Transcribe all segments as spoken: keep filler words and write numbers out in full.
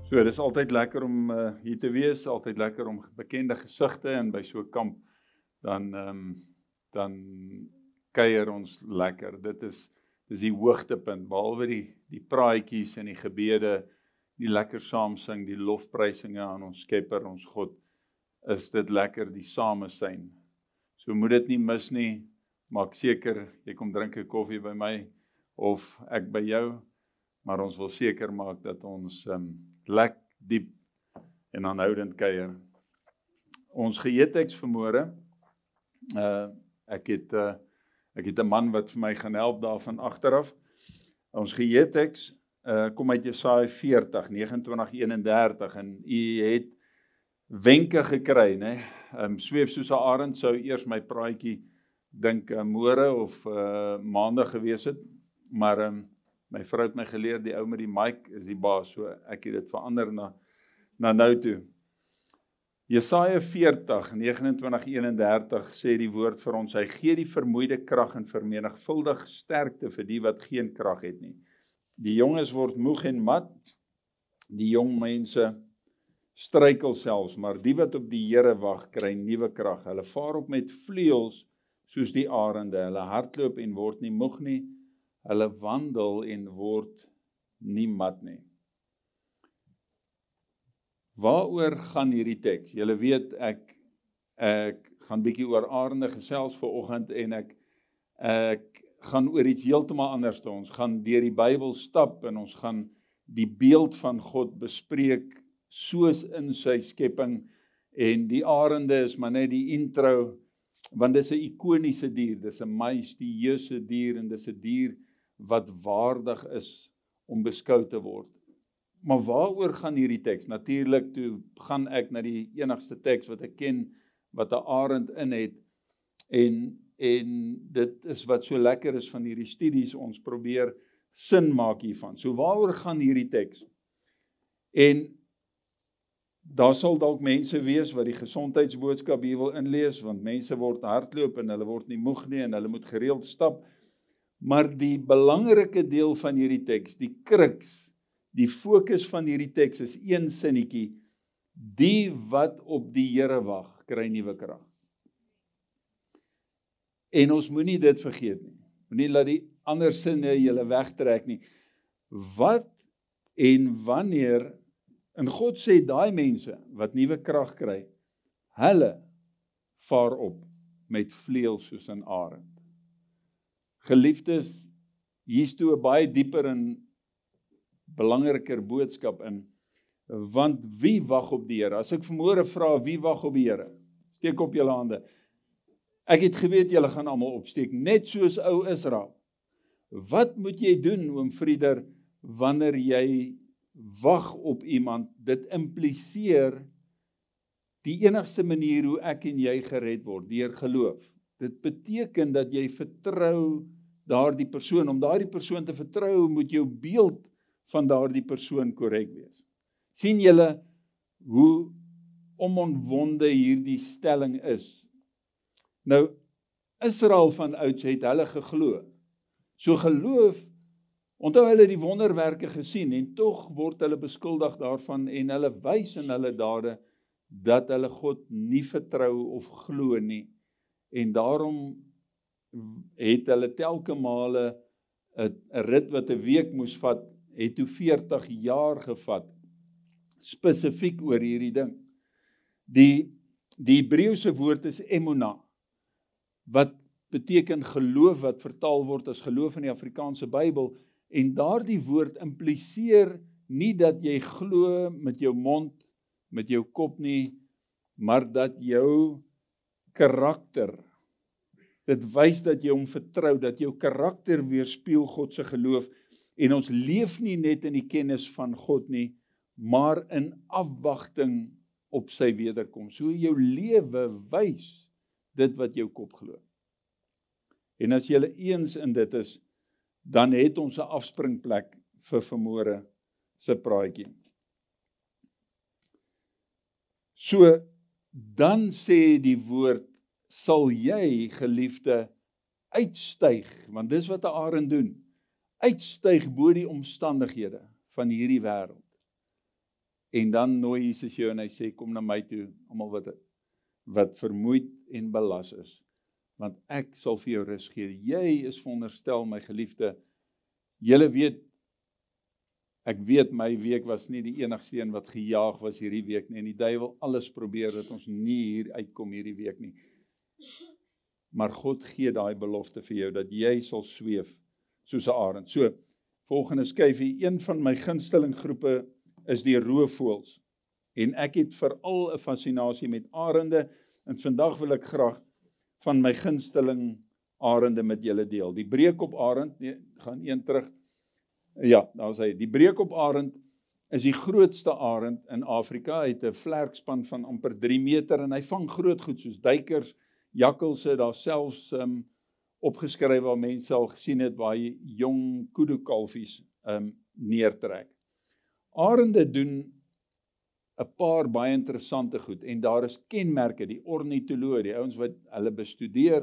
So, dit is altyd lekker om uh, hier te wees, altyd lekker om bekende gesigte en by so 'n kamp, dan, um, dan kuier ons lekker. Dit is, dit is die hoogtepunt, behalwe die, die praatjies en die gebede, die lekker saam sing, die lofprysinge aan ons Skepper, ons God, is dit lekker die samesyn. So moet dit nie mis nie, maak seker, jy kom drink 'n koffie by my, of ek by jou, maar ons wil seker maak dat ons um, lek diep en aanhoudend kuier. Ons geheeteks vanmôre, uh, ek het uh, ek het 'n man wat vir my gaan help daar van agteraf. Ons geheeteks uh, kom uit Jesaja veertig, negenentwintig, eenendertig, en u het wenke gekry, né? Um, sweef soos 'n arend sou eers my praatjie dink uh, môre of uh, maandag gewees het, maar um, my vrou het my geleer, die ou met die mic is die baas, so ek het dit verander na, na nou toe. Jesaja veertig, negenentwintig, eenendertig sê die woord vir ons, hy gee die vermoeide krag en vermenigvuldig sterkte vir die wat geen krag het nie. Die jonges word moeg en mat, die jong mense struikel selfs, maar die wat op die Here wag, kry nuwe krag. Hulle vaar op met vleuels soos die arende, hulle hardloop en word nie moeg nie, hulle wandel en word nie mat nie. Waaroor gaan hierdie teks? Julle weet, ek, ek gaan bietjie oor arende gesels vanoggend en ek, ek gaan oor iets heeltemal anders te ons. Gaan deur die Bybel stap en ons gaan die beeld van God bespreek soos in sy skepping, en die arende is maar net die intro, want dis 'n ikoniese dier, dis 'n majestueuse dier en dis 'n dier wat waardig is om beskou te word. Maar waaroor gaan hierdie teks? Natuurlik toe gaan ek na die enigste teks wat ek ken, wat 'n arend in het, en, en dit is wat so lekker is van hierdie studies, ons probeer sin maak hiervan. So waaroor gaan hierdie teks? En daar sal dalk mense wees wat die gesondheidsboodskap hier wil inlees, want mense word hardloop en hulle word nie moeg nie en hulle moet gereeld stap. Maar die belangrike deel van hierdie teks, die kruks, die fokus van hierdie teks is een sinnetjie: die wat op die Here wag, kry nuwe krag. En ons moenie dit vergeet nie. Moenie laat die ander sinne julle wegtrek nie. Wat en wanneer, en God sê daai mense wat nuwe krag kry, hulle vaar op met vleuels soos 'n arend. Geliefdes, hier's toe 'n baie dieper en belangriker boodskap in, want wie wag op die Here? As ek vanmôre vra, wie wag op die Here? Steek op julle hande. Ek het geweet julle gaan almal opsteek, net soos ou Israel. Wat moet jy doen, oom Frieder, wanneer jy wag op iemand? Dit impliseer die enigste manier hoe ek en jy gered word, deur geloof. Dit beteken dat jy vertrou daardie persoon. Om daardie persoon te vertrou, moet jou beeld van daardie persoon korrek wees. Sien julle hoe onomwonde hierdie stelling is? Nou, Israel van ouds het hulle geglo. So geloof, onthou hulle die wonderwerke gesien, en tog word hulle beskuldig daarvan, en hulle wys in hulle dade dat hulle God nie vertrou of glo nie. En daarom het hulle telke male 'n rit wat 'n week moes vat, het toe veertig jaar gevat, spesifiek oor hierdie ding. Die, die Hebreëse woord is emuna, wat beteken geloof, wat vertaal word as geloof in die Afrikaanse Bybel, en daardie woord impliseer nie dat jy glo met jou mond, met jou kop nie, maar dat jou karakter, dit wys dat jy hom vertrou, dat jou karakter weerspieël God se geloof, en ons leef nie net in die kennis van God nie, maar in afwagting op sy wederkoms. So jou lewe wys dit wat jou kop glo. En as jy eens in dit is, dan het ons 'n afspringplek vir vanmôre se praatjie. So, dan sê die woord, sal jy, geliefde, uitstyg, want dis wat 'n arend doen, uitstyg bo die omstandighede van hierdie wêreld. en dan nooi Jesus jou en hy sê, kom na my toe, almal wat, wat vermoeid en belas is, want ek sal vir jou rus gee. Jy is veronderstel, my geliefde, julle weet, ek weet my week was nie die enigste een wat gejaag was hierdie week nie, en die duiwel alles probeer dat ons nie hier uitkom hierdie week nie. Maar God gee daai belofte vir jou, dat jy sal sweef soos 'n arend. So, volgende skyfie, een van my gunsteling groepe is die roofvoëls. En ek het veral 'n fascinasie met arende, en vandag wil ek graag van my gunsteling arende met julle deel. Die breekop-arend, nee, gaan een terug. Ja, daar is hy. Die breekop-arend is die grootste arend in Afrika. Hy het 'n vlerkspan van amper drie meter en hy vang groot goed soos duikers, jakkalse, daar selfs um, opgeskryf waar mense al gesien het waar hy jong kudu-kalfies um, neertrek. Arende doen 'n paar baie interessante goed en daar is kenmerke, die ornitoloë, die ouens wat hulle bestudeer,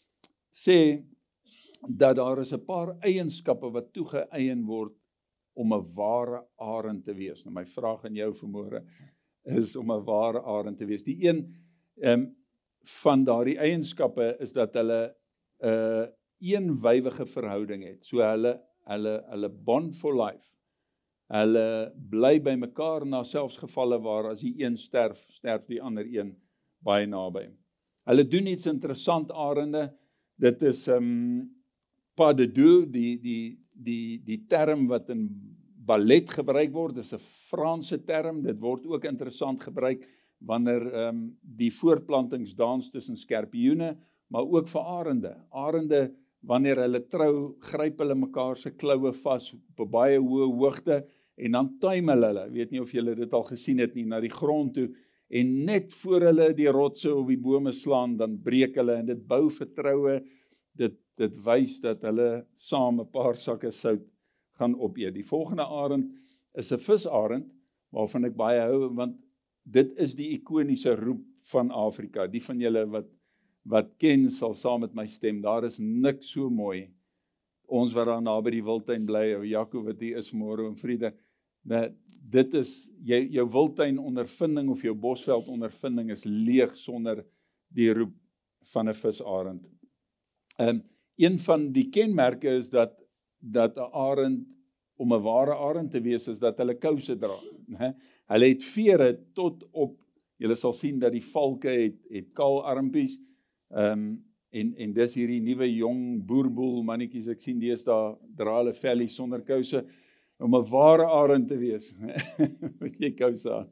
sê dat daar is 'n paar eienskappe wat toegeëien word om 'n ware arend te wees. Nou my vraag aan jou vanmôre is om 'n ware arend te wees. Die een um, van daardie eienskappe is dat hulle 'n uh, eenwywige verhouding het. So hulle hulle hulle bond for life. Hulle bly by mekaar na selfs gevalle waar as die een sterf, sterf die ander een baie naby. Hulle doen iets interessant, arende. Dit is um, pas de deux, die, die, die, die term wat in ballet gebruik word, dis 'n Franse term, dit word ook interessant gebruik wanneer um, die voortplantingsdans tussen skorpioene, maar ook vir arende. Arende, wanneer hulle trou, gryp hulle mekaar se kloue vas op 'n baie hoë hoogte, en dan tuimel hulle, ek weet nie of julle dit al gesien het nie, na die grond toe, en net voor hulle die rotse of die bome slaan, dan breek hulle, en dit bou vertroue, dit, dit wys dat hulle saam 'n paar sakke sout gaan opeet. Die volgende arend is 'n visarend, waarvan ek baie hou, want dit is die ikoniese roep van Afrika. Die van julle wat, wat ken, sal saam met my stem, daar is niks so mooi. Ons wat daar naby die wildtuin bly, ou Jaco wat hier is vanmôre, en Friede, nou, dit is, jy, jou wildtuin ondervinding of jou bosveld ondervinding is leeg sonder die roep van 'n visarend. Um, een van die kenmerke is dat, dat 'n arend, om 'n ware arend te wees, is dat hulle kouse dra. He? Hulle het vere tot op, julle sal sien dat die valke het, het kaal armpies, um, en, en dis hierdie nuwe jong boerboel mannetjies, ek sien deesdae dra hulle vellies sonder kouse, om 'n ware arend te wees, moet jy kouse aan.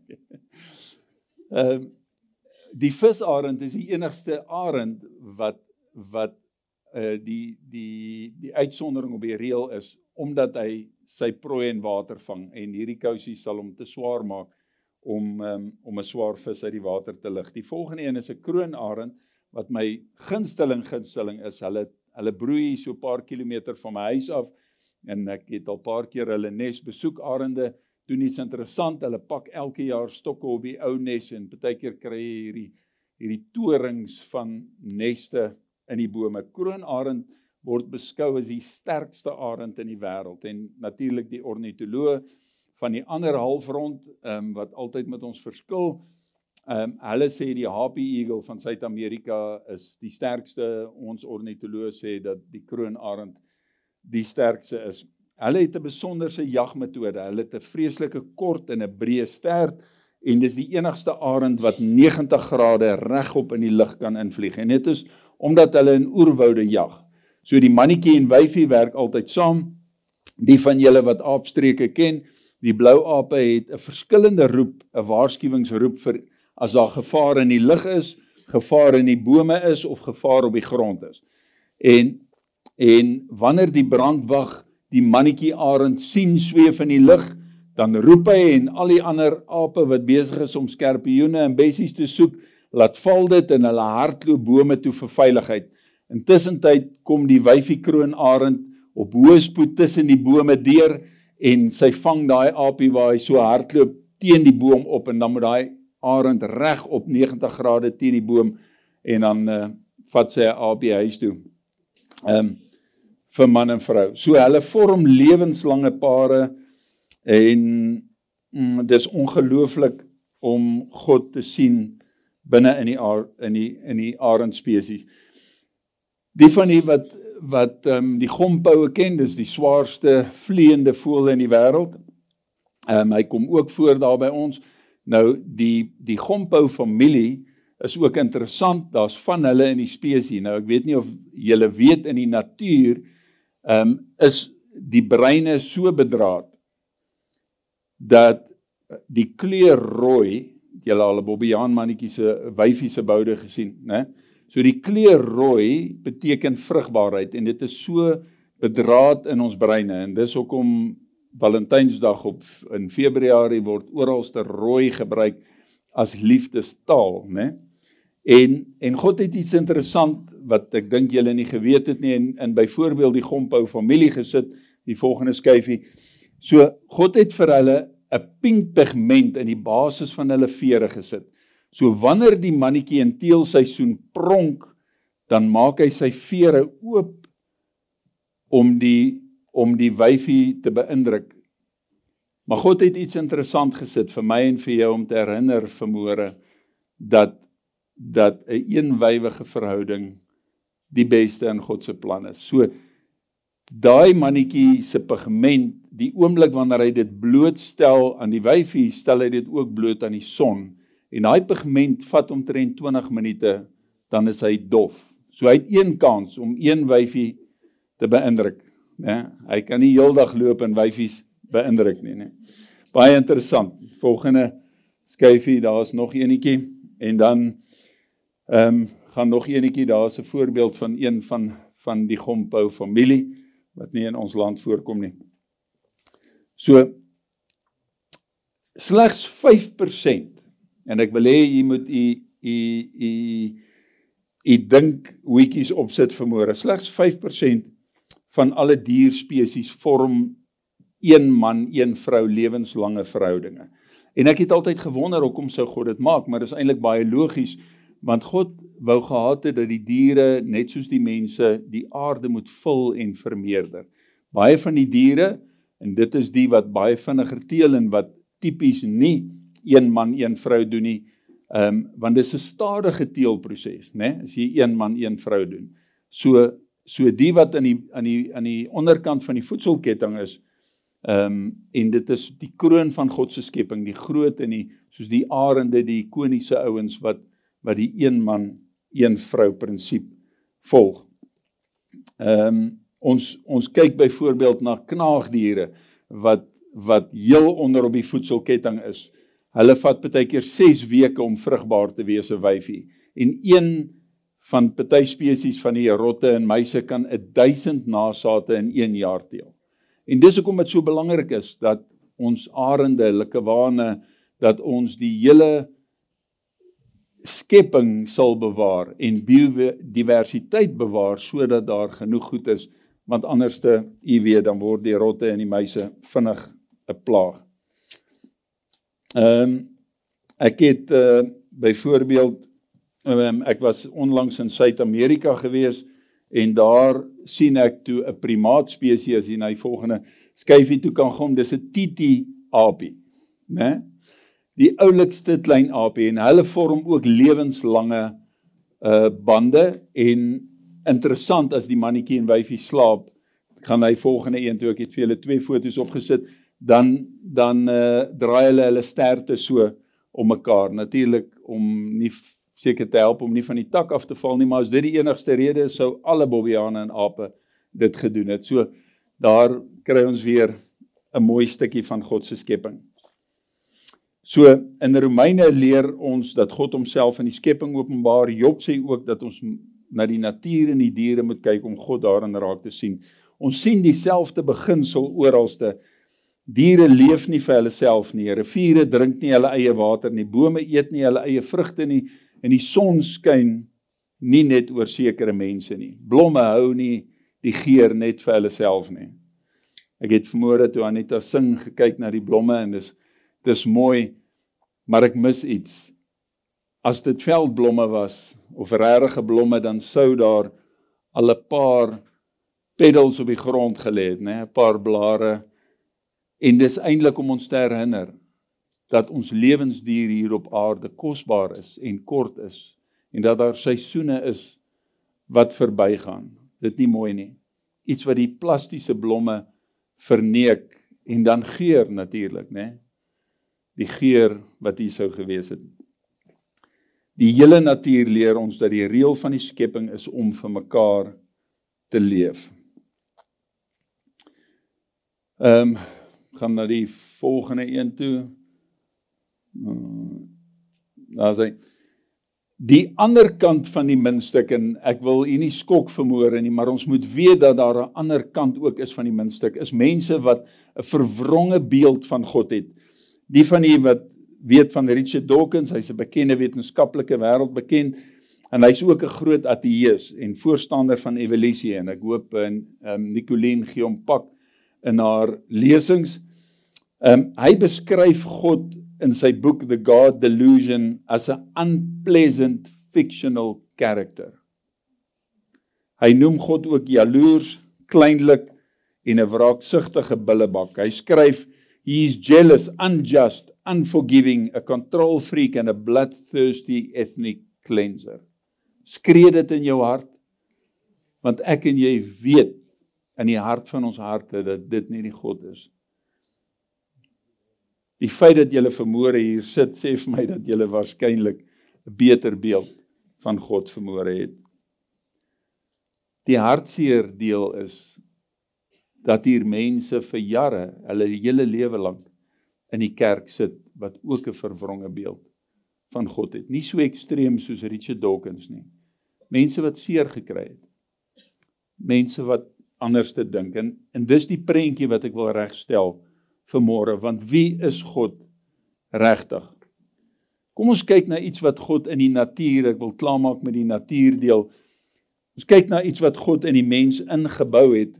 um, die visarend is die enigste arend wat, wat uh, die, die, die uitsondering op die reël is, omdat hy sy prooi in water vang, en hierdie kousies sal hom te swaar maak, om, um, om 'n swaar vis uit die water te lig. Die volgende een is 'n kroonarend, wat my gunsteling gunsteling is, hulle, hulle broei so 'n paar kilometer van my huis af, en ek het al paar keer hulle nes besoek. Arende doen iets interessant, hulle pak elke jaar stokke op die ou nes, en partykeer kry jy hierdie, hierdie torings van neste in die bome. Kroonarend word beskou as die sterkste arend in die wêreld, en natuurlik die ornitoloog van die ander halfrond, um, wat altyd met ons verskil, um, hulle sê die Harpy Eagle van Suid-Amerika is die sterkste, ons ornitoloog sê dat die kroonarend die sterkste is. Hulle het 'n besonderse jagmetode, hulle het 'n vreeslike kort en 'n breë stert, en dis die enigste arend wat negentig grade regop in die lug kan invlieg, en dit is omdat hulle in oerwoude jag. So die mannetjie en wyfie werk altyd saam. Die van julle wat aapstreke ken, die blou ape het 'n verskillende roep, 'n waarskuwingsroep vir as daar gevaar in die lug is, gevaar in die bome is of gevaar op die grond is. En en wanneer die brandwag die mannetjie arend sien sweef in die lug, dan roep hy, en al die ander ape wat besig is om skorpioene en bessies te soek, laat val dit en hulle hardloop bome toe vir veiligheid. Intussentyd kom die wyfie kroonarend op hoë spoed tussen die bome deur, en sy vang daai aapie waar hy so hardloop teen die boom op, en dan moet daai arend reg op negentig grade teen die boom, en dan uh, vat sy 'n aapie huis toe. Um, vir man en vrou. So hulle vorm lewenslange pare, en mm, dis ongelooflik om God te sien binne in die in die in die arendspesies. Die van die wat wat um, die gompoue ken, dis die zwaarste vliegende voël in die wêreld. Um, hy kom ook voor daar by ons. Nou die die gompou familie is ook interessant. Daar's van hulle in die spesies. Nou ek weet nie of julle weet in die natuur um, is die breine so bedraad dat die kleur rooi, julle al 'n Bobbejaan mannetjie se wyfie se boude gesien, né? So die kleur rooi beteken vrugbaarheid en dit is so bedraad in ons breine en dis hoekom Valentynsdag op in Februarie word oralste rooi gebruik as liefdestaal, né? En en God het iets interessant wat ek dink julle nie geweet het nie en in byvoorbeeld die gompou familie gesit, die volgende skyfie. So God het vir hulle 'n pink pigment in die basis van hulle vere gesit. So wanneer die mannetjie in teelseisoen pronk, dan maak hy sy vere oop om die om die wyfie te beïndruk. Maar God het iets interessant gesit vir my en vir jou om te herinner vanmôre dat dat 'n eenwywige verhouding die beste in God se plan is. So daai mannetjie se pigment, die oomblik wanneer hy dit blootstel aan die wyfie, stel hy dit ook bloot aan die son. En daai pigment vat omtrent twintig minute, dan is hy dof. So hy het een kans om een wyfie te beïndruk. Nee, hy kan nie heeldag loop en wyfies beïndruk nie, nee. Baie interessant. Volgende skyfie, daar is nog enetjie en dan um, gaan nog enetjie, daar is 'n voorbeeld van een van van die gompou familie wat nie in ons land voorkom nie. So slegs vyf persent en ek wil hê jy moet u u u u dink hoetjies opsit vanmôre. Slegs vyf persent van alle dierspesies vorm een man, een vrou lewenslange verhoudinge. En ek het altyd gewonder hoekom sou God dit maak, maar dit is eintlik baie logies, want God wou gehad het dat die diere, net soos die mense, die aarde moet vul en vermeerder. Baie van die diere, en dit is die wat baie vinniger teel en wat tipies nie een man, een vrou doen nie, um, want dit is 'n stadige teelproses, né? As jy een man, een vrou doen. So So die wat aan die, aan die, aan die onderkant van die voedselketting is, um, en dit is die kroon van God se skepping, die groot en die, soos die arende, die ikoniese ouens, wat, wat die een man, een vrou prinsip volg. Um, ons, ons kyk byvoorbeeld na knaagdiere, wat, wat heel onder op die voedselketting is. Hulle vat partykeer ses weke om vrugbaar te wees, 'n wyfie. En een van party spesies van die rotte en muise kan duisend nasate in een jaar teel. En dis hoekom dit so belangrik is, dat ons arende, likkewane, dat ons die hele skepping sal bewaar en biodiversiteit bewaar, sodat daar genoeg goed is, want anderste, jy weet, dan word die rotte en die muise vinnig 'n plaag. Um, ek het uh, byvoorbeeld Um, ek was onlangs in Suid-Amerika gewees en daar sien ek toe 'n primaatspesies en hy volgende skyfie toe kan gaan, dis 'n titi-aapie, né? Die oulikste klein aapie en hulle vorm ook lewenslange uh, bande en interessant as die mannetjie en wyfie slaap, gaan hy volgende een toe, ek het vir julle twee foto's opgesit, dan dan uh, draai hulle hulle sterte so om mekaar, natuurlik om nie seker te help om nie van die tak af te val nie, maar as dit die enigste rede is, sou alle bobbejane en ape dit gedoen het. So, daar kry ons weer 'n mooi stukkie van God se skepping. So, in Romeine leer ons dat God homself in die skepping openbaar. Job sê ook dat ons na die natuur en die diere moet kyk om God daarin raak te sien. Ons sien dieselfde beginsel oralste. Diere leef nie vir hulle self nie, riviere drink nie hulle eie water nie, bome eet nie hulle eie vrugte nie, en die son skyn nie net oor sekere mense nie. Blomme hou nie die geur net vir hulle self nie. Ek het vanmôre toe Anita sing gekyk na die blomme en dis dis mooi, maar ek mis iets. As dit veldblomme was of regte blomme, dan sou daar al 'n paar petals op die grond gelê het, né, 'n paar blare. En dis eintlik om ons te herinner dat ons lewensduur hier op aarde kosbaar is en kort is, en dat daar seisoene is wat verbygaan. Dit nie mooi nie. Iets wat die plastiese blomme verneek, en dan geur natuurlik, né? Die geur wat hier sou gewees het. Die hele natuur leer ons dat die reël van die skepping is om vir mekaar te leef. Ehm, um, gaan na die volgende een toe. Daar sê, die ander kant van die muntstuk, en ek wil hier nie skok vermoor nie, maar ons moet weet dat daar 'n ander kant ook is van die muntstuk, is mense wat 'n verwronge beeld van God het. Die van die wat weet van Richard Dawkins, hy's 'n bekende wetenskaplike wêreld bekend, en hy's ook 'n groot ateïs en voorstander van evolusie, en ek hoop en um, Nicoline gee hom pak in haar lesings. Um, hy beskryf God in sy boek The God Delusion as 'n unpleasant fictional character. Hy noem God ook jaloers, kleinlik en 'n wraaksugtige billebak. Hy skryf, he is jealous, unjust, unforgiving, a control freak and a bloodthirsty ethnic cleanser. Skree dit in jou hart, want ek en jy weet in die hart van ons harte dat dit nie die God is. Die feit dat julle vermoere hier sit, sê vir my dat julle waarskynlik 'n beter beeld van God vermoere het. Die hartseer deel is dat hier mense vir jare, hulle hele lewe lank in die kerk sit wat ook 'n verwronge beeld van God het. Nie so ekstreem soos Richard Dawkins nie. Mense wat seer gekry het. Mense wat anders te dink. En, en dis die prentjie wat ek wil regstel vanmôre, want wie is God regtig? Kom ons kyk na iets wat God in die natuur, ek wil klaarmaak met die natuurdeel. Ons kyk na iets wat God in die mens ingebou het,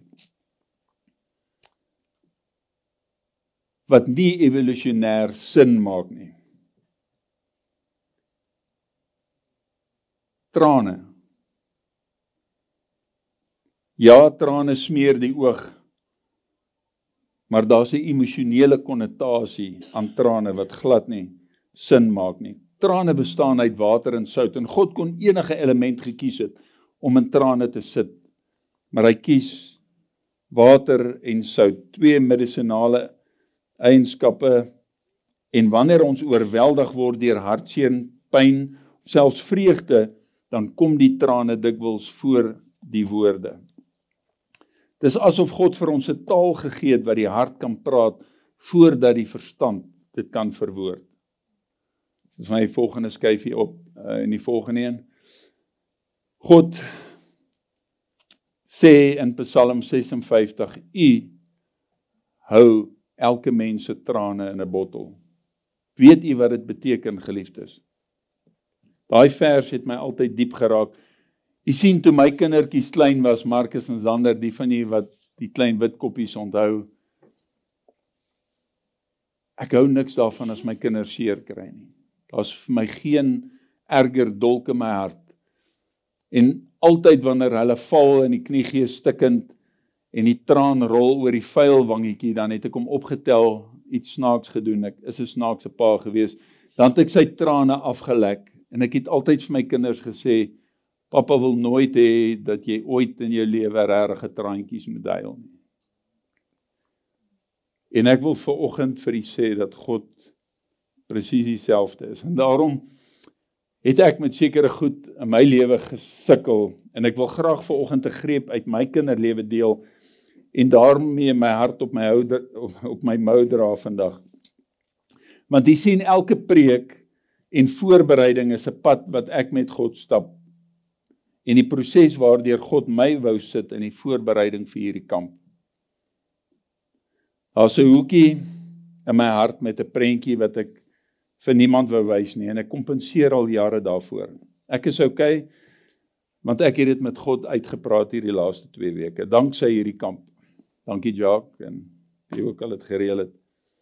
wat nie evolusionêr sin maak nie. Trane. Ja, trane smeer die oog, maar daar's 'n emosionele konnotasie aan trane wat glad nie sin maak nie. Trane bestaan uit water en sout, en God kon enige element gekies het om in trane te sit, maar hy kies water en sout, twee medisinale eienskappe, en wanneer ons oorweldig word deur hartseer, pyn, selfs vreugde, dan kom die trane dikwels voor die woorde. Dis asof God vir ons 'n taal gegee het wat die hart kan praat, voordat die verstand dit kan verwoord. Dis my volgende skyfie op, uh, in die volgende een. God sê in Psalm ses en vyftig, U hou elke mens se trane in 'n bottel. Weet u wat dit beteken, geliefdes? Daai vers het my altyd diep geraak. Jy sien, toe my kindertjies klein was, Marcus en Zander, die van die wat die klein witkoppies onthou, ek hou niks daarvan as my kinders seer kry nie. Daar's vir my geen erger dolk in my hart. En altyd wanneer hulle val in die kniegee stikkend en die traan rol oor die vuil wangetjie, dan het ek hom opgetel, iets snaaks gedoen, ek is 'n snaakse pa gewees, dan het ek sy trane afgelek, en ek het altyd vir my kinders gesê, Papa wil nooit hê dat jy ooit in jou lewe regtig traantjies moet huil nie. En ek wil vanoggend vir u sê dat God presies dieselfde is. En daarom het ek met sekere goed in my lewe gesukkel, en ek wil graag vanoggend 'n greep uit my kinderlewe deel, en daarmee my hart op my houder, op my mou dra vandag. Want jy sien, elke preek en voorbereiding is 'n pad wat ek met God stap. En die proses waardeur God my wou sit in die voorbereiding vir hierdie kamp. Daar's 'n hoekie in my hart met 'n prentjie wat ek vir niemand wou wys nie, en ek kompenseer al jare daarvoor. Ek is okay, want ek het dit met God uitgepraat hierdie laaste twee weke, danksy hierdie kamp. Dankie Jacques, en wie ook al het gereël het.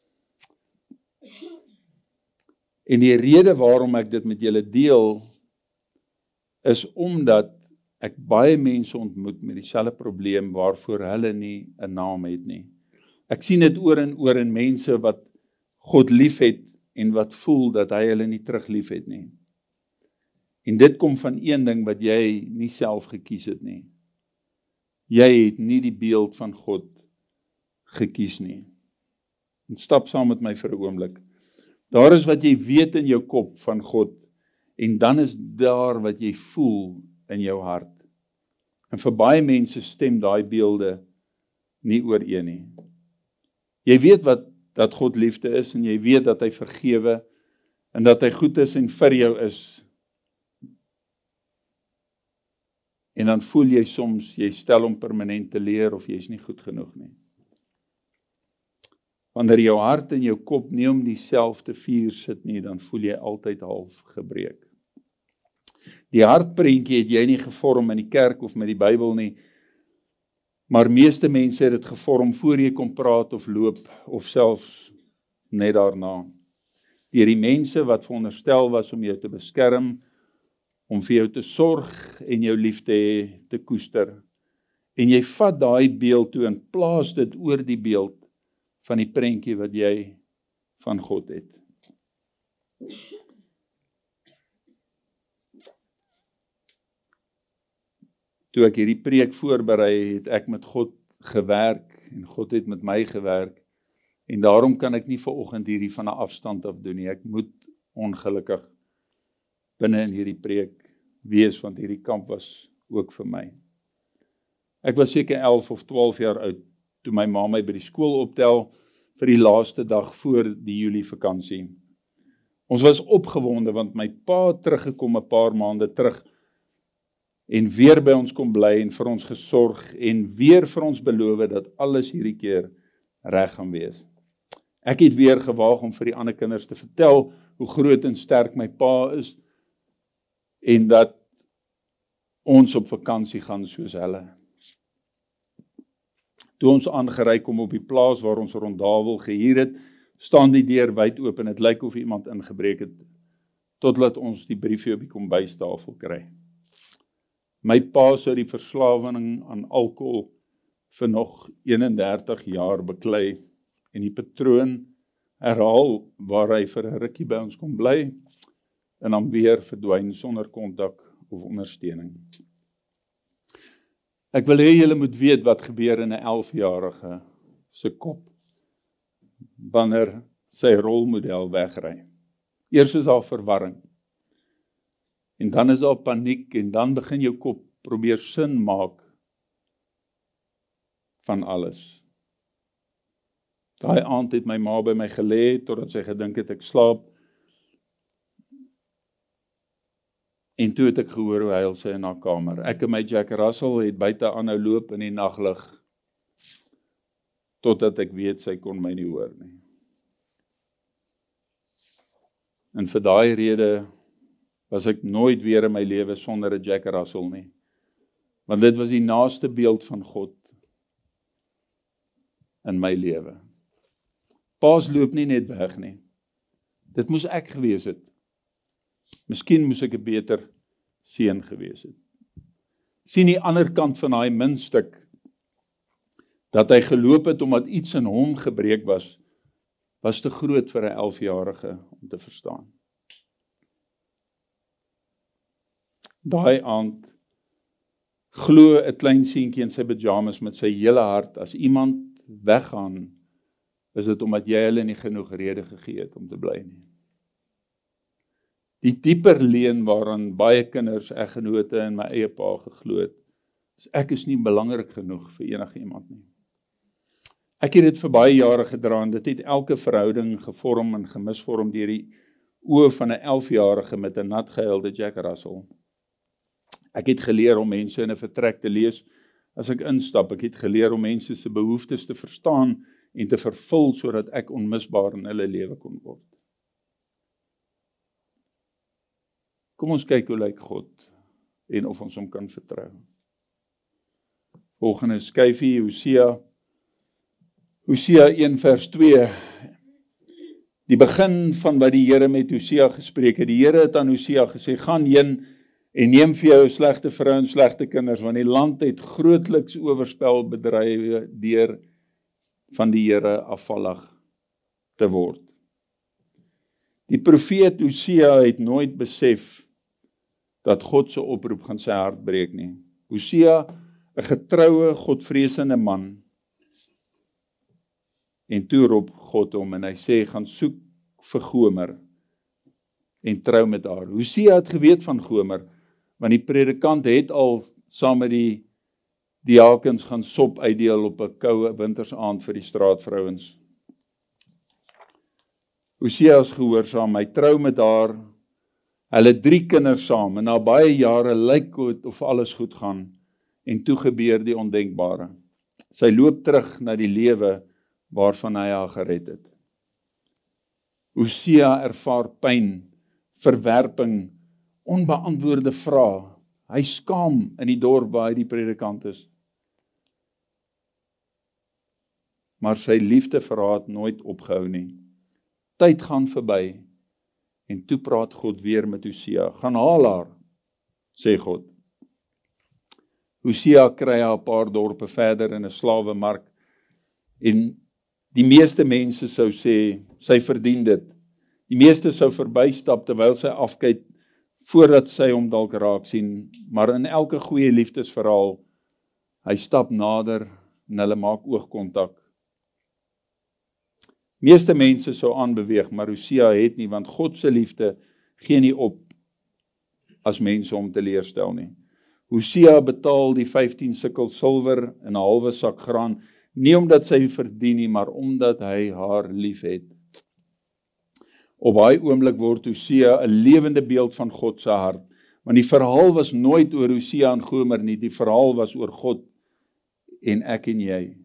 En die rede waarom ek dit met julle deel, is omdat ek baie mense ontmoet met dieselfde probleem waarvoor hulle nie 'n naam het nie. Ek sien dit oor en oor in mense wat God lief het en wat voel dat hy hulle nie terug lief het nie. En dit kom van een ding wat jy nie self gekies het nie. Jy het nie die beeld van God gekies nie. En stap saam met my vir 'n oomblik. Daar is wat jy weet in jou kop van God, en dan is daar wat jy voel in jou hart. En vir baie mense stem daai beelde nie ooreen nie. Jy weet wat dat God liefde is, en jy weet dat hy vergewe, en dat hy goed is en vir jou is. En dan voel jy soms, jy stel hom permanent te leer, of jy is nie goed genoeg nie. Wanneer jou hart en jou kop nie om dieselfde vuur sit nie, dan voel jy altyd half gebreek. Die hartprentjie het jy nie gevorm in die kerk of met die Bybel nie, maar meeste mense het dit gevorm voor jy kom praat of loop, of selfs net daarna. Deur die mense wat veronderstel was om jou te beskerm, om vir jou te sorg en jou lief te hê, te koester. En jy vat daai beeld toe en plaas dit oor die beeld van die prentjie wat jy van God het. Toe ek hierdie preek voorberei, het ek met God gewerk, en God het met my gewerk, en daarom kan ek nie vanoggend hierdie van 'n afstand af doen nie. Ek moet ongelukkig binne in hierdie preek wees, want hierdie kamp was ook vir my. Ek was seker elf of twaalf jaar oud, toe my ma my by die skool optel, vir die laaste dag voor die Julie vakansie. Ons was opgewonde, want my pa het teruggekom 'n paar maande terug, en weer by ons kom bly, en vir ons gesorg, en weer vir ons beloof dat alles hierdie keer reg gaan wees. Ek het weer gewaag om vir die ander kinders te vertel, hoe groot en sterk my pa is, en dat ons op vakansie gaan soos hulle. Toe ons aangery kom op die plaas waar ons rondavel gehuur het, staan die deur wyd oop, en dit lyk of iemand ingebreek het, totdat ons die briefie op die kombuistafel kry. My pa sou die verslawing aan alkohol vir nog eenendertig jaar beklei, en die patroon herhaal waar hy vir 'n rukkie by ons kom bly, en dan weer verdwyn sonder kontak of ondersteuning. Ek wil hê julle moet weet wat gebeur in 'n elfjarige se kop, wanneer sy rolmodel wegry. Eers is daar verwarring, en dan is daar paniek, en dan begin jou kop probeer sin maak van alles. Daai aand het my ma by my gelê, totdat sy gedink het ek slaap, en toe het ek gehoor hoe huil sy in haar kamer. Ek en my Jack Russell het buite aanhou loop in die naglig, totdat ek weet sy kon my nie hoor nie. En vir daai rede was ek nooit weer in my lewe sonder 'n Jack Russell nie, want dit was die naaste beeld van God in my lewe. Paas loop nie net weg nie. Dit moes ek gewees het. Miskien moes ek 'n beter seun gewees het. Sien die ander kant van daai muntstuk, dat hy geloop het omdat iets in hom gebreek was, was te groot vir 'n elfjarige om te verstaan. Daai aand glo 'n klein seentjie in sy pyjamas met sy hele hart, as iemand weggaan, is dit omdat jy hulle nie genoeg rede gegee het om te bly nie. Die dieper leen waaraan baie kinders, eggenote en my eie pa geglo het, is ek is nie belangrik genoeg vir enige iemand nie. Ek het dit vir baie jare gedra, en dit het elke verhouding gevorm en gemisvorm deur die oë van 'n elfjarige met 'n nat gehuilde Jack Russell. Ek het geleer om mense in 'n vertrek te lees as ek instap. Ek het geleer om mense se behoeftes te verstaan en te vervul, sodat ek onmisbaar in hulle lewe kon word. Kom ons kyk hoe lyk God, en of ons hom kan vertrou. Volgende skyfie, Hosea, Hosea een vers twee, die begin van wat die Here met Hosea gespreek het. Die Here het aan Hosea gesê, gaan heen en neem vir jou 'n slegte vrou en slegte kinders, want die land het grootliks oorspel bedrywe deur van die Here afvallig te word. Die profeet Hosea het nooit besef dat God se oproep gaan sy hart breek nie. Hosea, 'n getroue, godvreesende man, en toe roep God hom en hy sê, gaan soek vir Gomer en trou met haar. Hosea het geweet van Gomer, want die predikant het al saam met die diakens gaan sop uitdeel op 'n koue wintersaand vir die straatvrouens. Hosea is gehoorsaam, hy trou met haar, hulle drie kinders saam, en na baie jare lyk dit of alles goed gaan, en toe gebeur die ondenkbare. Sy loop terug na die lewe waarvan hy haar gered het. Hosea ervaar pyn, verwerping, onbeantwoorde vrae. Hy skaam in die dorp waar hy die predikant is. Maar sy liefde vir haar het nooit opgehou nie. Tyd gaan verby, en toe praat God weer met Hosea. Gaan haal haar, sê God. Hosea kry haar 'n paar dorpe verder in 'n slawemark, en die meeste mense sou sê, sy verdien dit. Die meeste sou verbystap terwyl sy afkyk, voordat sy hom dalk raak sien, maar in elke goeie liefdesverhaal, hy stap nader, en hulle maak oogkontak. Meeste mense sou aanbeweeg, maar Hosea het nie, want God se liefde gee nie op, as mense hom teleurstel nie. Hosea betaal die vyftien sikkel silwer en 'n halwe sak graan, nie omdat sy verdien nie, maar omdat hy haar lief het. Op daai oomblik word Hosea 'n lewende beeld van God se hart, want die verhaal was nooit oor Hosea en Gomer nie, die verhaal was oor God en ek en jy.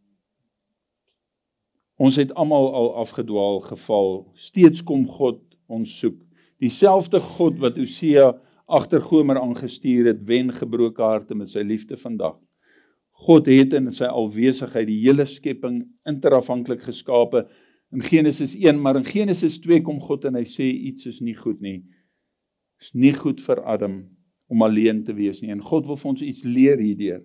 Ons het almal al afgedwaal, geval, steeds kom God ons soek. Dieselfde God wat Hosea agter Gomer aangestuur het, wen gebroke harte met sy liefde vandag. God het in sy alwesigheid die hele skepping interafhanklik geskape in Genesis een, maar in Genesis twee kom God en hy sê iets is nie goed nie. Is nie goed vir Adam om alleen te wees nie, en God wil vir ons iets leer hierdeur.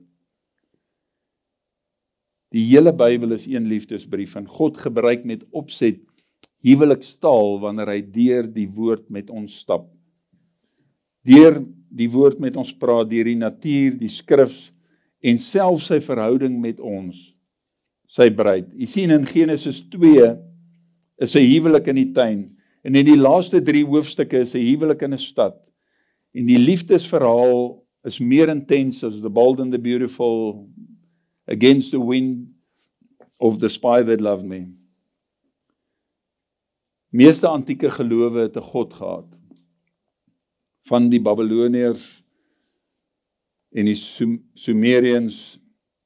Die hele Bybel is een liefdesbrief, en God gebruik met opset huwelikstaal wanneer hy deur die woord met ons stap. Deur die woord met ons praat, deur die natuur, die skrif, en self sy verhouding met ons, sy bruid. Jy sien in Genesis twee, is 'n huwelik in die tuin, en in die laaste drie hoofstukke is 'n huwelik in 'n stad. En die liefdesverhaal is meer intens as The Bold and the Beautiful, Against the Wind, of The Spy That Loved Me. Meeste antieke gelowe het 'n God gehad. Van die Babyloniërs en die Sumeriërs,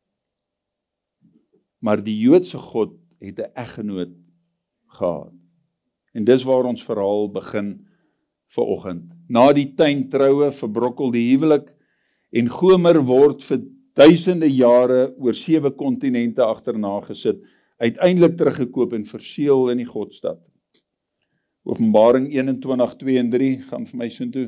maar die Joodse God het 'n eggenoot gehad. En dis waar ons verhaal begin vanoggend. Na die tuintroue verbrokkel die huwelik, en Gomer word vir duisende jare oor sewe kontinente agterna gesit, uiteindelik teruggekoop en verseël in die Godstad. Openbaring eenentwintig, twee en drie, gaan vir my soontoe.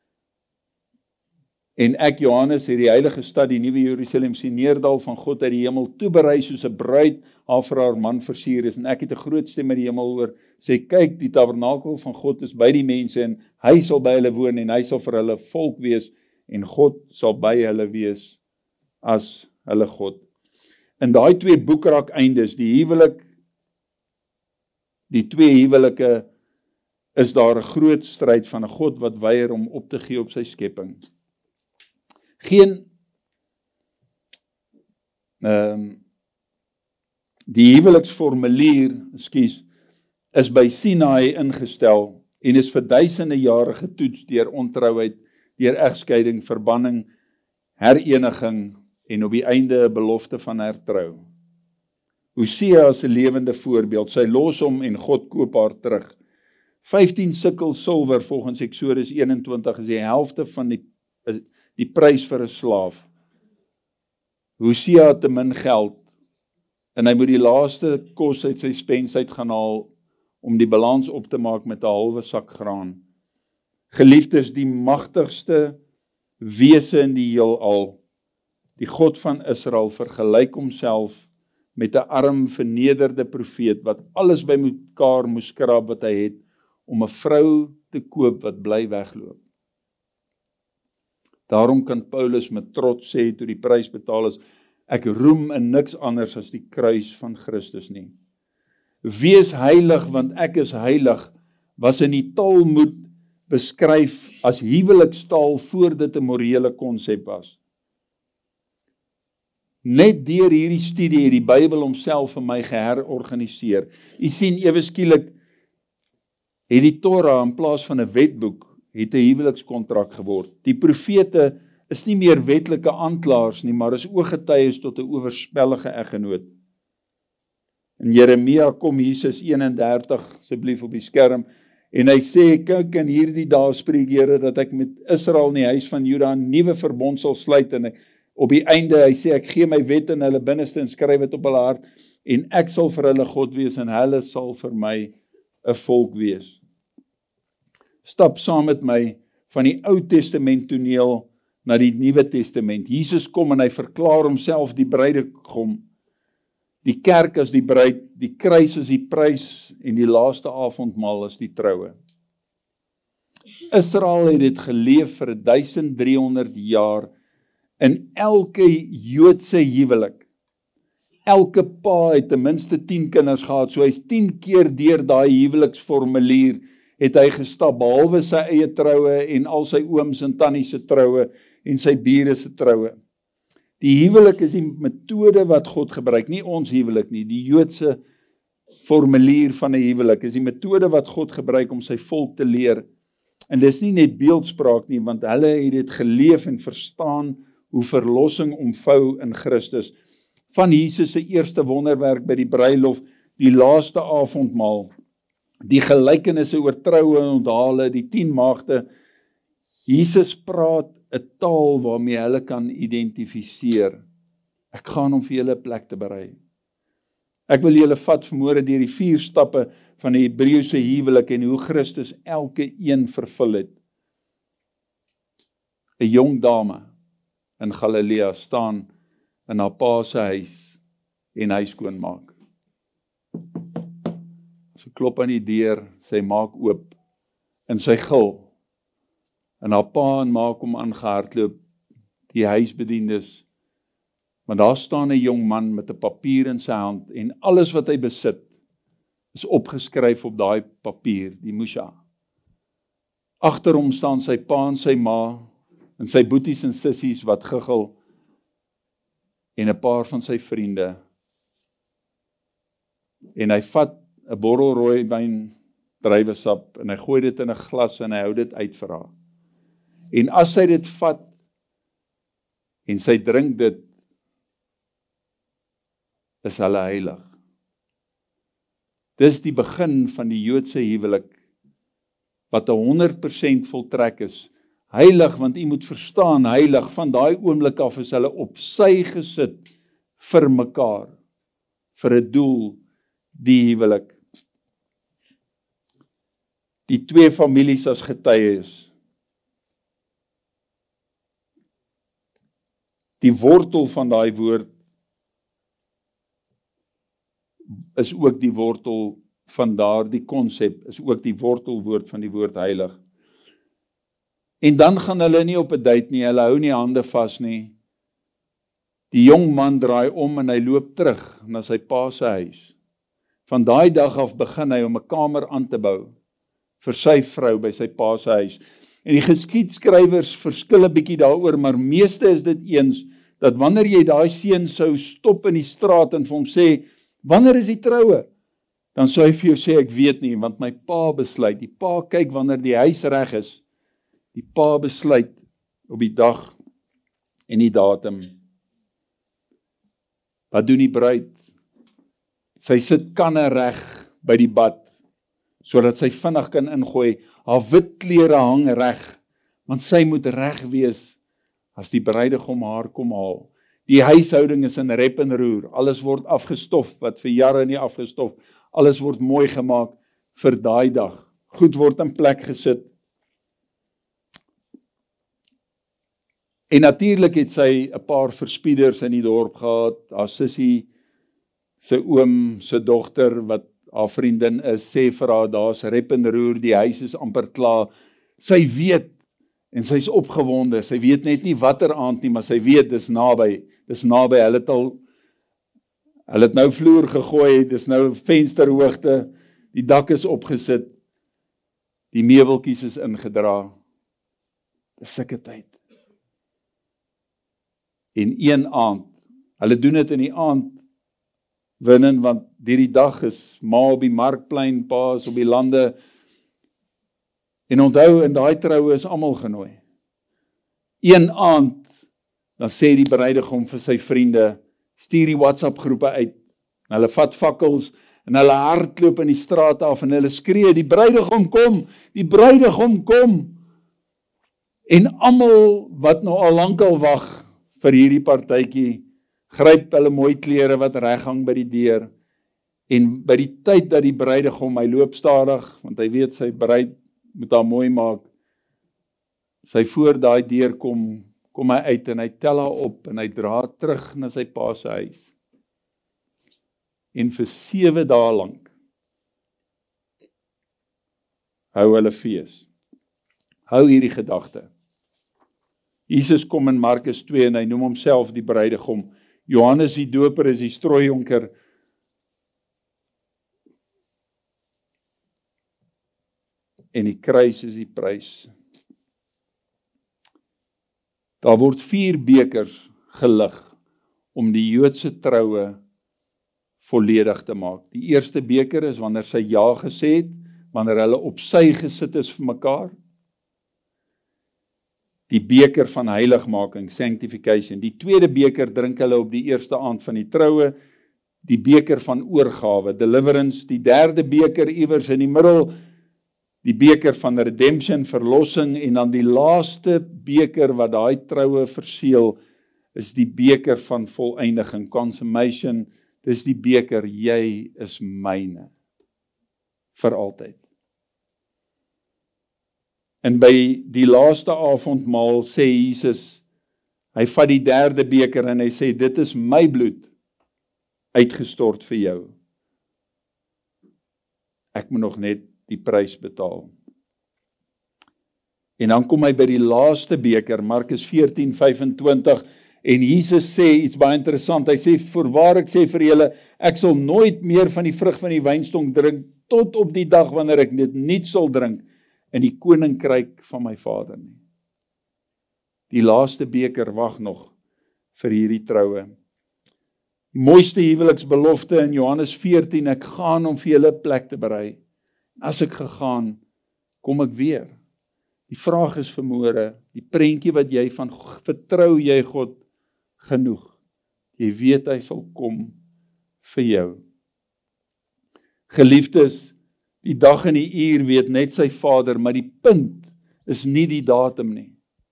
En ek, Johannes, het die heilige stad, die nuwe Jerusalem, sien neerdal van God uit die hemel, toeberei soos 'n bruid haar vir haar man versier is, en ek het 'n groot stem uit die hemel hoor, sê, kyk, die tabernakel van God is by die mense, en hy sal by hulle woon, en hy sal vir hulle volk wees, en God sal by hulle wees as hulle God. In daai twee boekrak eindes, die huwelik, die twee huwelike, is daar 'n groot stryd van 'n God wat weier om op te gee op sy skepping. Geen um, die huweliksformulier, ekskuus, is by Sinai ingestel en is vir duisende jare getoets deur ontrouheid, deur egskeiding, verbanning, hereniging en op die einde 'n belofte van hertrou. Hosea is 'n lewende voorbeeld, sy los hom en God koop haar terug. vyftien sikkel silwer volgens Eksodus eenentwintig is die helfte van die, die prys vir 'n slaaf. Hosea het te min geld en hy moet die laaste kos uit sy spens uit gaan haal om die balans op te maak met 'n halwe sak graan. Geliefdes, die magtigste wese in die heelal, die God van Israel, vergelyk homself met 'n arm vernederde profeet wat alles bymekaar moes skraap wat hy het om 'n vrou te koop wat bly wegloop. Daarom kan Paulus met trots sê toe die prys betaal is, ek roem in niks anders as die kruis van Christus nie. Wees heilig, want ek is heilig, was in die Talmoed beskryf as huwelikstaal voor dit 'n morele konsep was. Net deur hierdie studie het die Bybel homself vir my geherorganiseer. U sien, ewe skielik het die Torah in plaas van 'n wetboek, het 'n huwelikskontrak geword. Die profete is nie meer wetlike aanklaers nie, maar is ooggetuies tot 'n oorspellige eggenoot. In Jeremia kom Jesus eenendertig, asseblief op die skerm, en hy sê, kyk, in hierdie dae spreek Here dat ek met Israel in die huis van Juda 'n nuwe verbond sal sluit, en op die einde, hy sê, ek gee my wet in hulle binneste en skryf dit op hulle hart, en ek sal vir hulle God wees, en hulle sal vir my 'n volk wees. Stap saam met my van die Ou Testament toneel na die Nuwe Testament. Jesus kom en hy verklaar homself die bruidegom, die kerk as die bruid, die kruis as die prys en die laaste avondmaal as die troue. Israel het dit geleef vir duisend driehonderd jaar in elke Joodse huwelik. Elke pa het ten minste tien kinders gehad, so hy's tien keer deur daai huweliksformulier het hy gestap, behalwe sy eie troue en al sy ooms en tannies se troue en sy bure se troue. Die huwelik is die metode wat God gebruik, nie ons huwelik nie, die Joodse formulier van 'n huwelik is die metode wat God gebruik om sy volk te leer. En dis nie net beeldspraak nie, want hulle het dit geleef en verstaan hoe verlossing omvou in Christus. Van Jesus se eerste wonderwerk by die bruilof, die laaste avondmaal, die gelykenisse oor troue en onthale, die tien maagde. Jesus praat 'n taal waarmee hulle kan identifiseer. Ek gaan om vir julle 'n plek te berei. Ek wil julle vat vanmôre deur die vier stappe van die Hebreëse huwelik en hoe Christus elke een vervul het. 'n Jong dame in Galilea staan in haar pa se huis en hy skoonmaak. Sy klop aan die deur, sy maak oop en sy gil. En haar pa en maak hom aangehardloop, die huisbediendes. Maar daar staan 'n jong man met 'n papier in sy hand en alles wat hy besit is opgeskryf op daai papier, die Musha. Agter hom staan sy pa en sy ma en sy boeties en sissies wat giggel en 'n paar van sy vriende. En hy vat 'n bottel rooiwyn druiwesap en hy gooi dit in 'n glas en hy hou dit uit vir haar. En as sy dit vat en sy drink dit, is hulle heilig. Dis die begin van die Joodse huwelik wat honderd persent voltrek is. Heilig, want u moet verstaan, heilig, van daai oomblik af is hulle op sy gesit vir mekaar, vir 'n doel, die huwelik. Die twee families as getuies. Die wortel van daai woord is ook die wortel van daardie konsep, is ook die wortelwoord van die woord heilig. En dan gaan hulle nie op 'n date nie, hulle hou nie hande vas nie. Die jong man draai om en hy loop terug na sy pa se huis. Van daai dag af begin hy om 'n kamer aan te bou vir sy vrou by sy pa se huis. En die geskiedskrywers verskil 'n bietjie daaroor, maar meeste is dit eens dat wanneer jy daai seun sou stop in die straat en vir hom sê, wanneer is die troue? Dan sou hy vir jou sê, ek weet nie, want my pa besluit. Die pa kyk wanneer die huis reg is. Die pa besluit op die dag en die datum. Wat doen die bruid? Sy sit kanne reg by die bad, sodat sy vinnig kan ingooi. Haar wit klere hang reg, want sy moet reg wees as die bruidegom haar kom haal. Die huishouding is in rep en roer. Alles word afgestof, wat vir jare nie afgestof. Alles word mooi gemaak vir daai dag. Goed word in plek gesit. En natuurlik het sy 'n paar verspieders in die dorp gehad. Haar sussie, sy oom, sy dogter wat haar vriendin is, sê vir haar, daar's rep en roer, die huis is amper klaar. Sy weet, en sy is opgewonde, sy weet net nie watter aand nie, maar sy weet, dis naby, dis naby, hulle het al, hulle het nou vloer gegooi, dis nou vensterhoogte, die dak is opgesit, die meubeltjies is ingedra, dis sulke tyd. En een aand, hulle doen dit in die aand, winnen, want hierdie dag is ma op die markplein, pa is op die lande, en onthou, in daai troue is almal genooi. Een aand, dan sê die bruidegom vir sy vriende, stuur die WhatsApp groepe uit, en hulle vat fakkels, en hulle hardloop in die straat af, en hulle skree, die bruidegom kom, die bruidegom kom, en almal wat nou al lang al wag, vir hierdie partytjie, gryp hulle mooi klere wat reghang by die deur, en by die tyd dat die bruidegom, hy loop stadig, want hy weet sy bruid moet haar mooi maak, sy voor daai deur kom, kom hy uit en hy tel haar op, en hy dra terug na sy pa se huis. En vir sewe dae lank hou hulle fees. Hou hierdie gedagte. Jesus kom in Markus twee en hy noem homself die bruidegom. Johannes die doper is die strooijonker. En die kruis is die prys. Daar word vier bekers gelig om die Joodse troue volledig te maak. Die eerste beker is wanneer sy ja gesê het, wanneer hulle op sy gesit is vir mekaar. Die beker van heiligmaking, sanctification. Die tweede beker drink hulle op die eerste aand van die troue, die beker van oorgawe, deliverance. Die derde beker iewers in die middel, die beker van redemption, verlossing, en dan die laaste beker wat daai troue verseël, is die beker van voleindiging, consummation. Dis die beker, jy is myne, vir altyd. En by die laaste avondmaal sê Jesus, hy vat die derde beker en hy sê, dit is my bloed uitgestort vir jou. Ek moet nog net die prys betaal. En dan kom hy by die laaste beker, Markus veertien vyfentwintig, en Jesus sê iets baie interessant, hy sê, voorwaar ek sê vir julle, ek sal nooit meer van die vrug van die wynstok drink, tot op die dag wanneer ek dit niet sal drink, in die koninkryk van my Vader nie. Die laaste beker wag nog vir hierdie troue. Die mooiste huweliksbelofte in Johannes veertien, ek gaan om vir julle plek te berei. As ek gegaan, kom ek weer. Die vraag is vanmôre, die prentjie wat jy van, vertrou jy God genoeg? Jy weet hy sal kom vir jou. Geliefdes, die dag en die uur weet net sy Vader, maar die punt is nie die datum nie.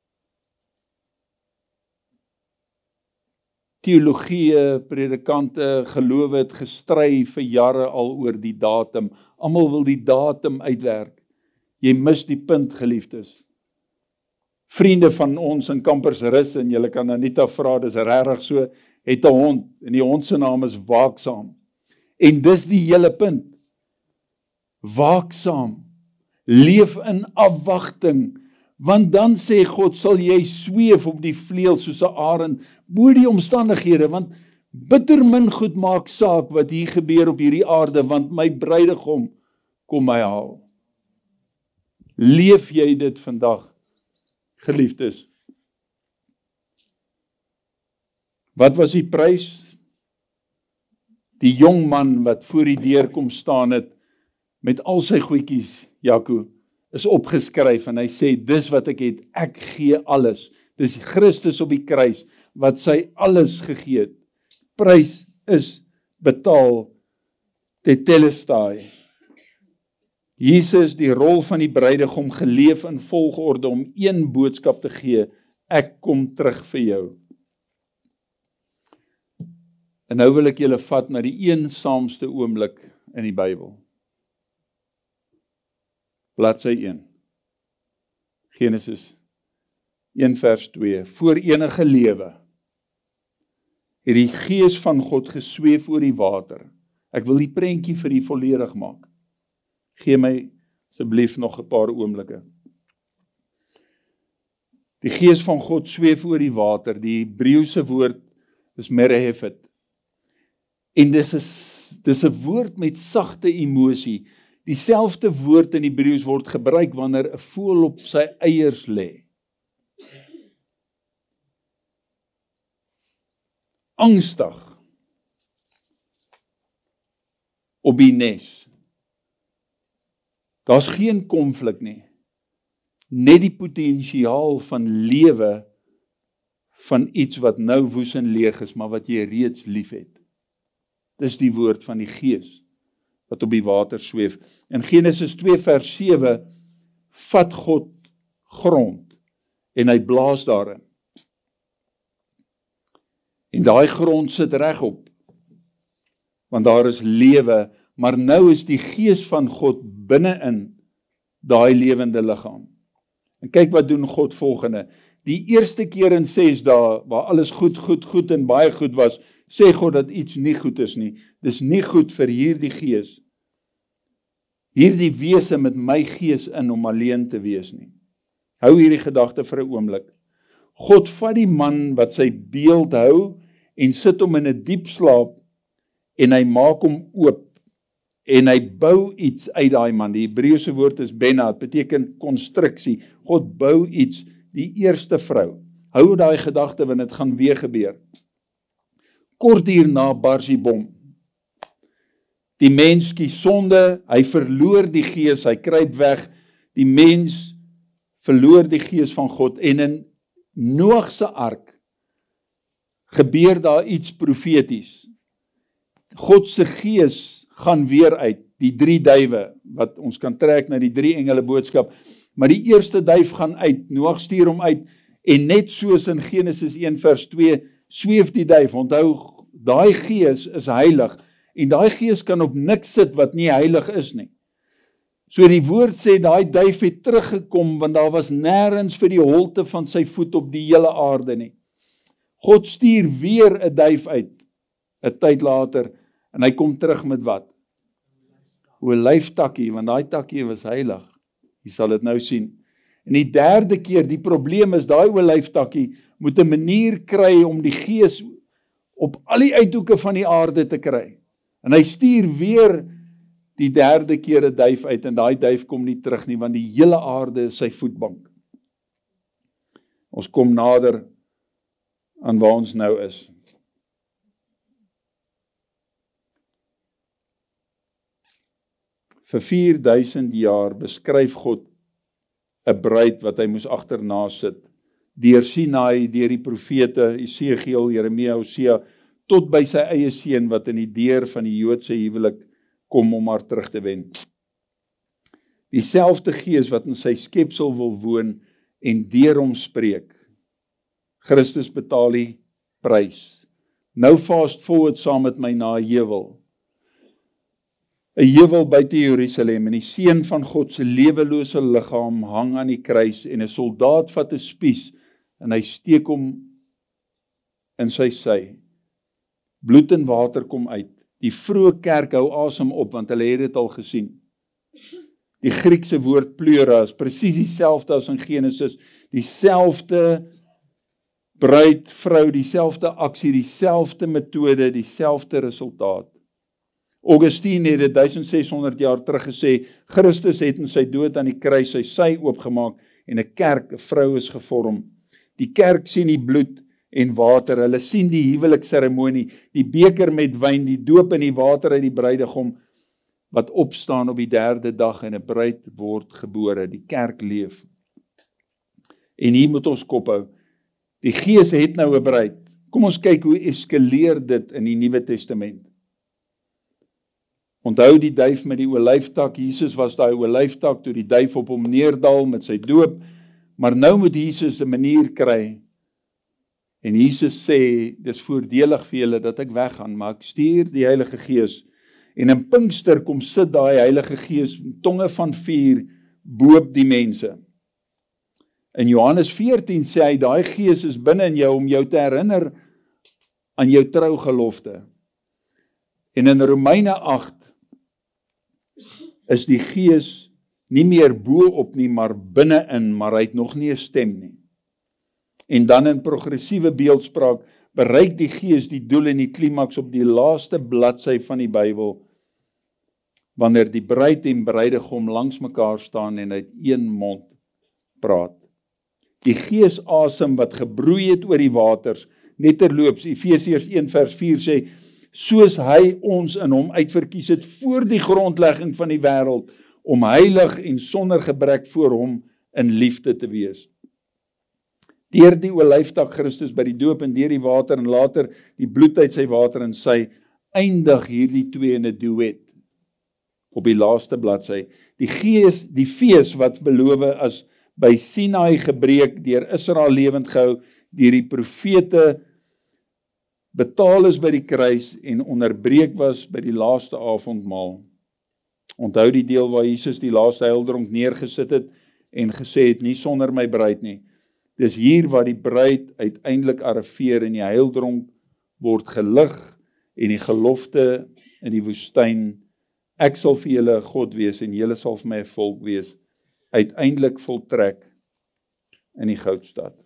Teologie, predikante, geloof het gestry vir jare al oor die datum. Almal wil die datum uitwerk. Jy mis die punt, geliefdes. Vriende van ons in Kampersrus, en julle kan Anita vra, dis regtig so, het 'n hond, en die hond se naam is Waaksaam. En dis die hele punt. Waaksaam, leef in afwagting, want dan sê God, sal jy sweef op die vleuel soos 'n arend, bo die omstandighede, want bitter min goed maak saak wat hier gebeur op hierdie aarde, want my bruidegom kom my haal. Leef jy dit vandag, geliefdes? Wat was die prys? Die jong man wat voor die deur kom staan het, met al sy goedjies, Jaco, is opgeskryf en hy sê, dis wat ek het, ek gee alles. Dis Christus op die kruis, wat sy alles gegee het. Prys is betaal, tetelestai. Jesus die rol van die bruidegom geleef in volgorde om een boodskap te gee, ek kom terug vir jou. En nou wil ek julle vat na die eensaamste oomblik in die Bybel. Bladsy een. Genesis een vers twee. Voor enige lewe het die Gees van God gesweef oor die water. Ek wil die prentjie vir u volledig maak. Gee my asseblief nog 'n paar oomblikke. Die Gees van God sweef oor die water. Die Hebreëse woord is merehefet. En dis 'n dis 'n woord met sagte emosie. Dieselfde woord in Hebreëus word gebruik wanneer 'n voël op sy eiers lê. Angstig op die nes. Daar's geen konflik nie. Net die potensiaal van lewe van iets wat nou woes en leeg is, maar wat jy reeds lief het. Dis die woord van die Gees wat op die water sweef. In Genesis twee vers sewe vat God grond en hy blaas daarin. En daai grond sit regop, want daar is lewe, maar nou is die Gees van God binne-in daai lewende liggaam. En kyk wat doen God volgende. Die eerste keer in ses dae, waar alles goed, goed, goed en baie goed was, sê God dat iets nie goed is nie. Dis nie goed vir hierdie Gees, hierdie wese met my Gees in om alleen te wees nie. Hou hierdie gedagte vir 'n oomblik. God vat die man wat sy beeld hou en sit hom in 'n diep slaap en hy maak hom oop en hy bou iets uit daai man. Die Hebreëse woord is bena, dit beteken konstruksie. God bou iets, die eerste vrou. Hou daai gedagte want dit gaan weer gebeur. Kort hierna bars die bom. Die mens kies sonde, hy verloor die Gees, hy kruip weg. Die mens verloor die Gees van God en in Noag se ark gebeur daar iets profeties. God se Gees gaan weer uit, die drie duwe, wat ons kan trek na die drie engele boodskap, maar die eerste duif gaan uit, Noag stuur hom uit, en net soos in Genesis een vers twee, sweef die duif, onthou, daai Gees is heilig, en daai Gees kan op niks sit wat nie heilig is nie. So die woord sê, daai duif het teruggekom, want daar was nêrens vir die holte van sy voet op die hele aarde nie. God stuur weer 'n duif uit, 'n tyd later, en hy kom terug met wat? 'n Olyftakkie, want daai takkie was heilig. Jy sal dit nou sien. En die derde keer, die probleem is, daai olyftakkie moet 'n manier kry om die Gees op al die uithoeke van die aarde te kry. En hy stuur weer die derde keer 'n duif uit, en daai duif kom nie terug nie, want die hele aarde is sy voetbank. Ons kom nader aan waar ons nou is. Vir vier duisend jaar beskryf God 'n bruid wat hy moes agterna sit, deur Sinai, deur die profete, Esegiel, Jeremia, Hosea, tot by sy eie seun wat in die deur van die Joodse huwelik kom om haar terug te wen. Dieselfde Gees wat in sy skepsel wil woon en deur hom spreek. Christus betaal die prys. Nou fast forward saam met my na 'n heuwel. 'n Heuwel buite Jerusalem, en die seun van God se lewelose liggaam hang aan die kruis, en 'n soldaat vat 'n spies en hy steek hom in sy sy. Bloed en water kom uit. Die vroeë kerk hou asem op, want hulle het dit al gesien. Die Griekse woord pleura is presies dieselfde as in Genesis, dieselfde bruid, vrou, dieselfde aksie, dieselfde metode, dieselfde resultaat. Augustine het dit sesduisend jaar terug gesê, Christus het in sy dood aan die kruis sy sy oopgemaak, en 'n kerk, 'n vrou is gevorm. Die kerk sien die bloed en water, hulle sien die huwelikseremonie, die beker met wyn, die doop in die water uit die bruidegom, wat opstaan op die derde dag, en 'n bruid word gebore, die kerk leef. En hier moet ons kop hou, die Gees het nou 'n bruid. Kom ons kyk hoe eskaleer dit in die Nuwe Testament. Onthou die duif met die olyftak, Jesus was daai olyftak toe die duif op hom neerdal met sy doop, maar nou moet Jesus 'n manier kry, en Jesus sê, dis voordelig vir julle dat ek weggaan, maar ek stuur die Heilige Gees, en in Pinkster kom sit daai Heilige Gees, tonge van vuur, boop die mense. In Johannes veertien sê hy, daai Gees is binne in jou, om jou te herinner aan jou trougelofte. En in Romeine agt is die Gees nie meer bo op nie, maar binne-in, maar hy het nog nie 'n stem nie. En dan in progressiewe beeldspraak bereik die Gees die doel en die klimaks op die laaste bladsy van die Bybel, wanneer die bruid en bruidegom langs mekaar staan en uit een mond praat. Die Gees asem wat gebroei het oor die waters, net terloops, Efesiërs een vers vier sê, soos hy ons in hom uitverkies het voor die grondlegging van die wêreld, om heilig en sonder gebrek voor hom in liefde te wees. Deur die olyftak Christus by die doop en deur die water en later die bloed uit sy water en sy, eindig hierdie twee in 'n duet op die laaste bladsy. Die gees, die fees wat beloof as by Sinai gebreek, deur Israel lewend gehou, deur die profete betaal is by die kruis en onderbreek was by die laaste avondmaal. Onthou die deel waar Jesus die laaste heildronk neergesit het en gesê het, nie sonder my bruid nie. Dis hier waar die bruid uiteindelik arriveer en die heildronk word gelig en die gelofte in die woestyn, ek sal vir julle 'n God wees en julle sal vir my 'n volk wees, uiteindelik voltrek in die goudstad.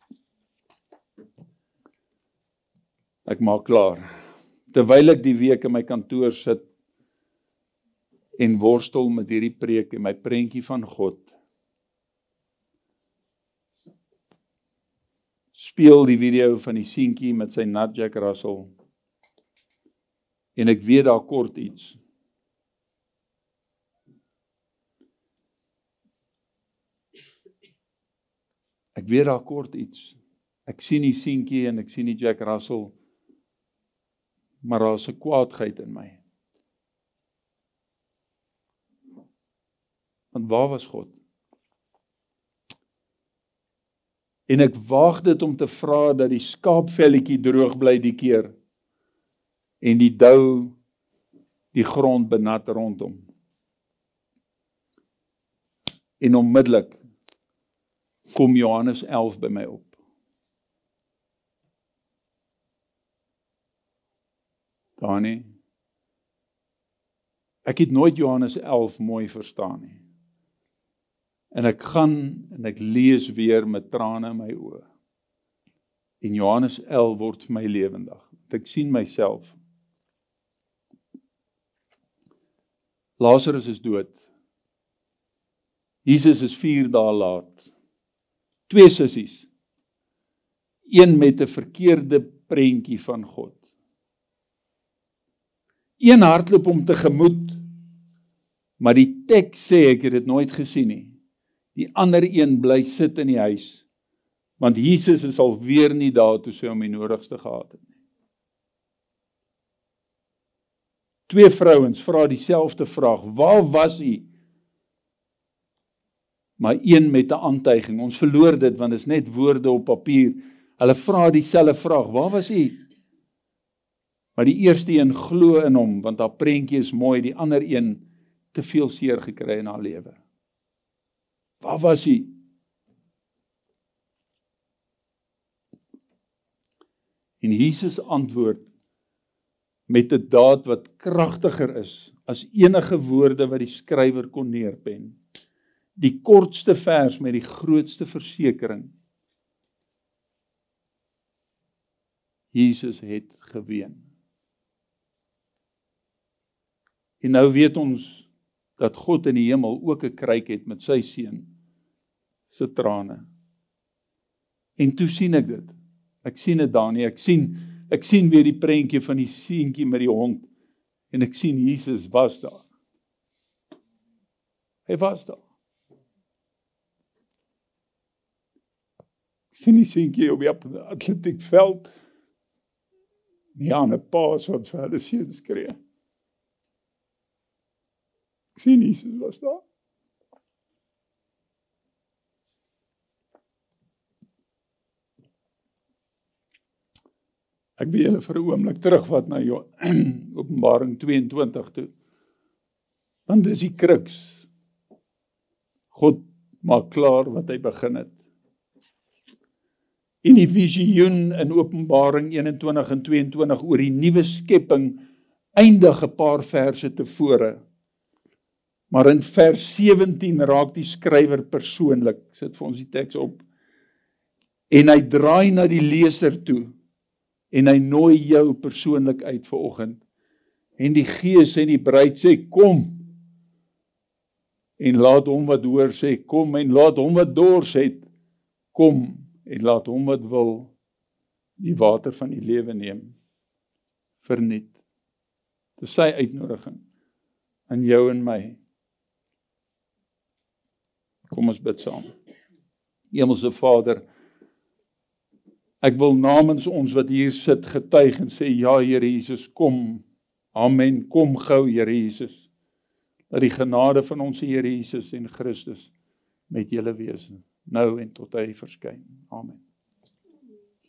Ek maak klaar. Terwyl ek die week in my kantoor sit en worstel met hierdie preek en my prentjie van God, speel die video van die seentjie met sy nat Jack Russell en ek weet daar kort iets. Ek weet daar kort iets. Ek sien die seentjie en ek sien die Jack Russell, maar daar is 'n kwaadheid in my. Want waar was God? En ek waag dit om te vra dat die skaapvelletjie droog bly die keer en die dou die grond benat rondom. En onmiddellik kom Johannes elf by my op. Danie, ek het nooit Johannes elf mooi verstaan nie. En ek gaan en ek lees weer met trane in my oë. En Johannes elf word vir my lewendig. Ek sien myself. Lazarus is dood. Jesus is vier dae laat. Twee sissies. Een met 'n verkeerde prentjie van God. Een hardloop hom tegemoet, maar die teks sê ek het dit nooit gesien nie. Die ander een bly sit in die huis, want Jesus is al weer nie daar toe sy hom die nodigste gehad het nie. Twee vrouens vra dieselfde vraag, waar was u? Maar een met 'n aantuiging, ons verloor dit, want dit is net woorde op papier. Hulle vra dieselfde vraag, waar was u? Maar die eerste een glo in hom, want haar prentjie is mooi, die ander een te veel seer gekry in haar lewe. Waar was hy? En Jesus antwoord met 'n daad wat kragtiger is as enige woorde wat die skrywer kon neerpen. Die kortste vers met die grootste versekering. Jesus het geween. En nou weet ons dat God in die hemel ook 'n kruik het met sy seun se trane. En toe sien ek dit. Ek sien dit daar nie. Ek sien ek sien weer die prentjie van die seentjie met die hond en ek sien Jesus was daar. Hy was daar. Ek sien die seentjie op die atletiekveld. Nie aan 'n paas wat vir hulle seun skree. Ek sien Jesus was daar. Ek wil julle vir 'n oomblik terugvat na Openbaring tweeëntwintig toe. Want dis die kruks. God maak klaar wat hy begin het. En die visioen in Openbaring eenentwintig en tweeëntwintig oor die nuwe skepping eindig 'n paar verse tevore. Maar in vers sewentien raak die skrywer persoonlik. Ek sit vir ons die teks op. En hy draai na die leser toe en hy nooi jou persoonlik uit vanoggend. En die Gees en die bruid sê kom. En laat hom wat hoor sê kom, en laat hom wat dors het kom, en laat hom wat wil die water van die lewe neem. Verniet. Dis sy uitnodiging aan jou en my. Kom ons bid saam. Hemelse Vader, ek wil namens ons wat hier sit getuig en sê, ja Here Jesus, kom. Amen, kom gou Here Jesus. Dat die genade van ons Here Jesus en Christus met julle wees, nou en tot hy verskyn. Amen.